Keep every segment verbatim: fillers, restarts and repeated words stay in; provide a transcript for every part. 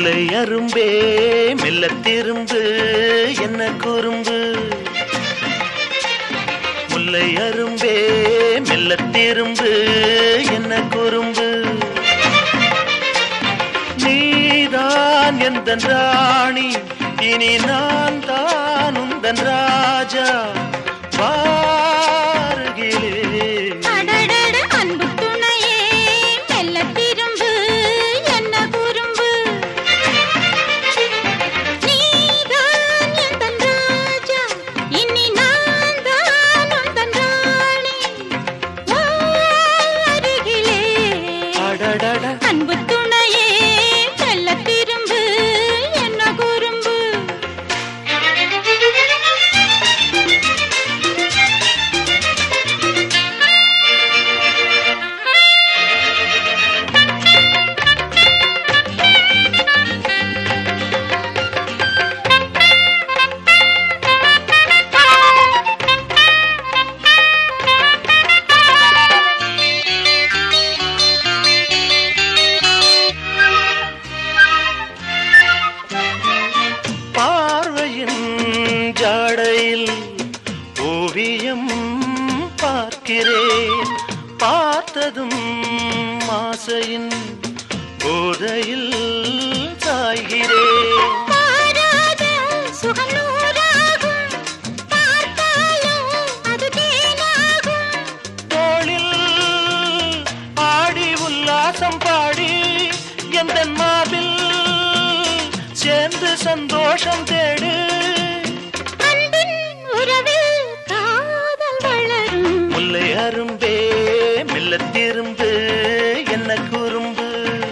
முல்லை அரும்பே மெல்ல திரும்பு என்ன குறும்பு முல்லை அரும்பே மெல்ல திரும்பு என்ன குறும்பு நீதான் எந்தன் ராணி இனி நான் தான் உந்தன் ராஜா வாருகிலே அன்பு துணையே மெல்ல திரும்பு என்ன குறும்பு ஜாடையில் ஓவியம் பார்க்கிறேன் பார்த்ததும் ஆசையின் போதையில் சாய்கிறேன் தோளில் ஆடி உல்லாசம் பாடி எந்த மார்பில் சேர்ந்து சந்தோஷம் தேடு முல்லை அரும்பே மெல்ல திரும்பு என்ன குறும்பு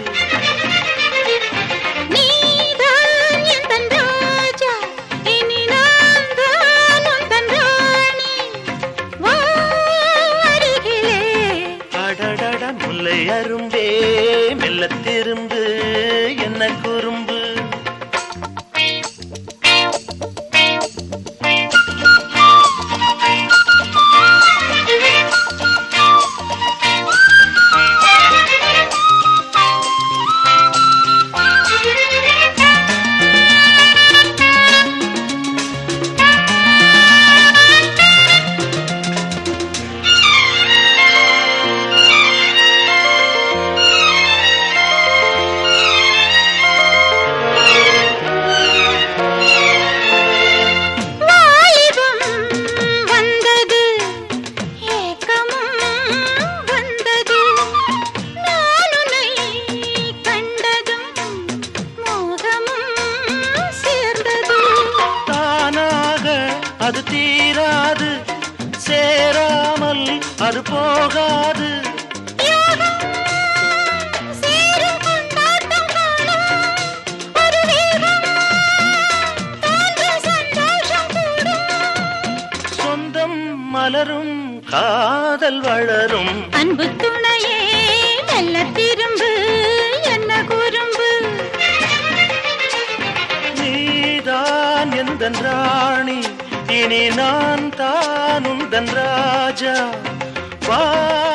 நீதான் எந்தன் ராஜா இனி நான் தான் உந்தன் ராணி வா அருகிலே அடடட முல்லை அரும்பே மெல்ல திரும்பு என்ன குறும்பு அது தீராது சேராமல் அது போகாது சொந்தம் மலரும் காதல் வளரும் அன்பு துணையே மெல்ல திரும்பு என்ன குறும்பு நீதான் எந்தன் ராணி இனி நான் தான் உந்தன் ராஜா வா